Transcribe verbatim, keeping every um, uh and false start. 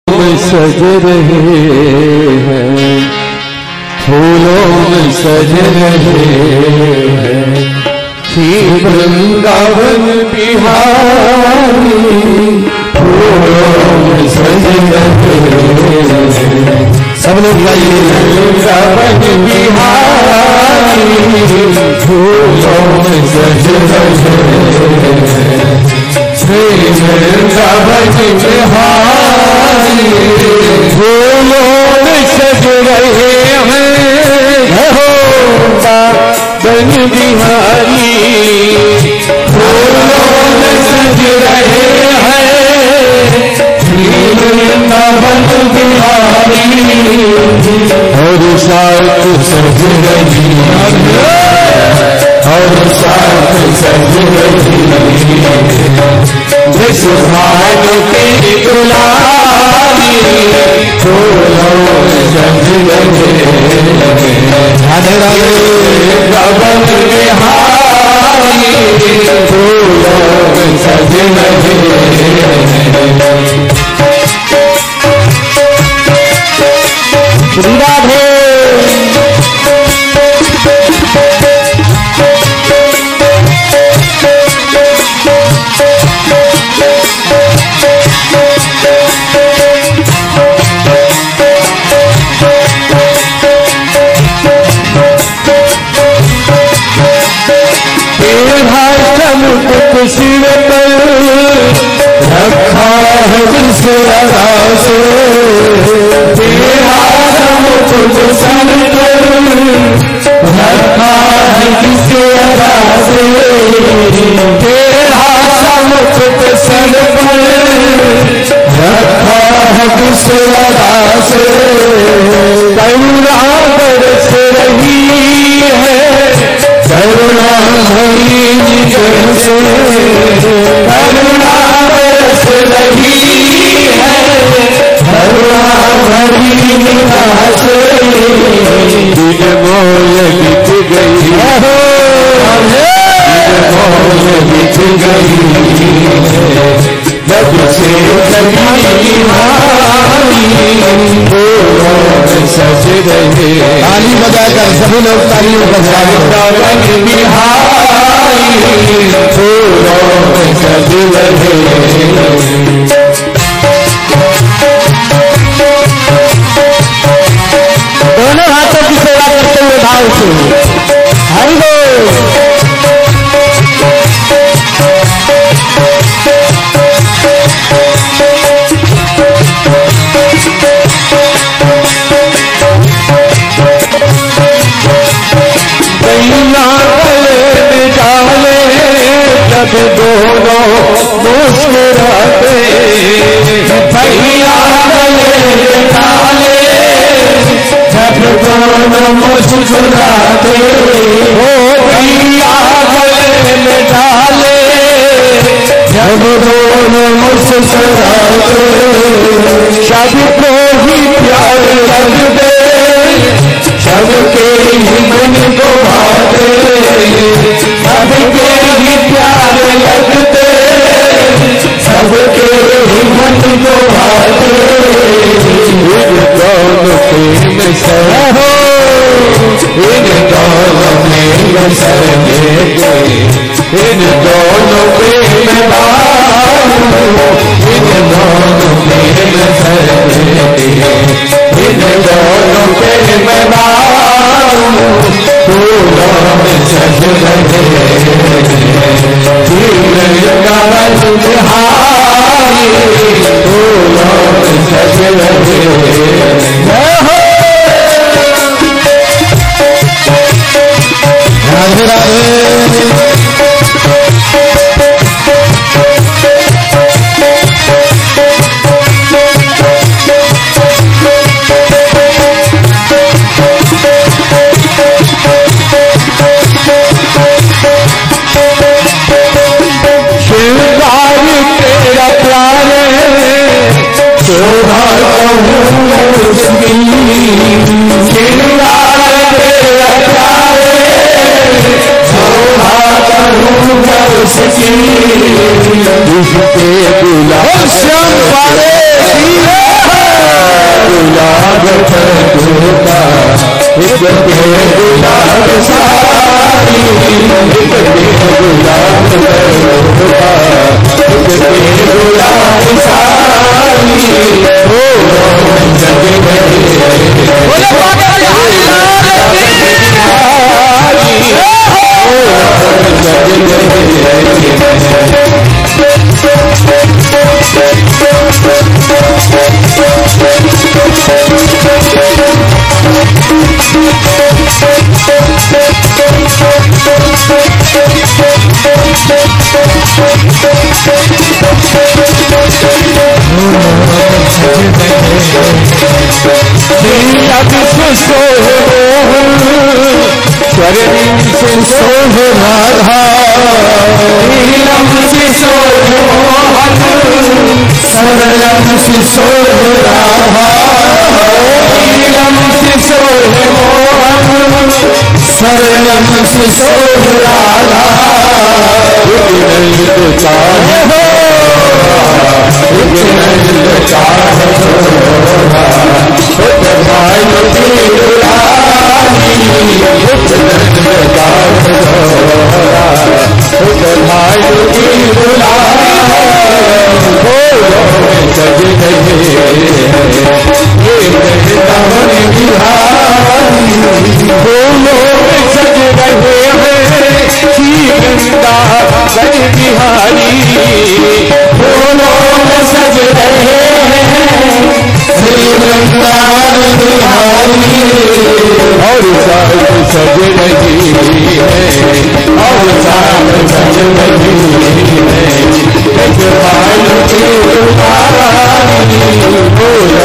सज रहे हैं, फूलों में सज रहे हैं, श्री वृंदावन बिहारी फूलों में सज रहे हैं। सब लोग गाइए, वृंदावन बिहारी फूलों में सज रहे हैं, श्री वृंदावन बिहारी फूलों में सज रहे हैं, बन बिहारी फूलों में सज रहे हैं, वृंदावन बिहारी और साथ सज रही और साथ सज रही जिस भाग की गुलाबी फूलों में सज रहे राधे राधे वृंदावन बिहारी फूलों में सज रहे श्री राधे। शिव पर रखा है जिसे आकाश तेरा मुझ सन कर रखा है जिसे आकाश तेरा समुख सन पर रखा है जिसे आकाश करुणा बरस रही है करुणा भरी निकल से करुणा बरस रही है करुणा भरी निगाह से दिल मोल बिछ गई दिल मोल बिछ गई जब से कभी सज रहे। ताली बजाकर सभी लोग तालियों का स्वागत बिहारी फूलों में सज रहे। दोनों हाथों की सेवा करते हुए भाव से हरि बोल। जब दोनों मुस्कुराते भैया गले डाले जब दोनों मुस्कुराते हो भैया गले में डाले जब दोनों मुस्कुराते सबको ही प्यार लगते सबके ही मन को भाते सबके ही प्यार लगते सबके ही मन को भाते इन दोनों प्रेम से हो इन दोनों प्रेम से इन दोनों प्रेम बाबू इन दोनों प्रेम से इन दोनों प्रेम बाबू फूलों में सज रहे वृंदावन बिहारी फूलों में सज रहे। राधे राधे। जिसके गुलाब श्याम वाले Oh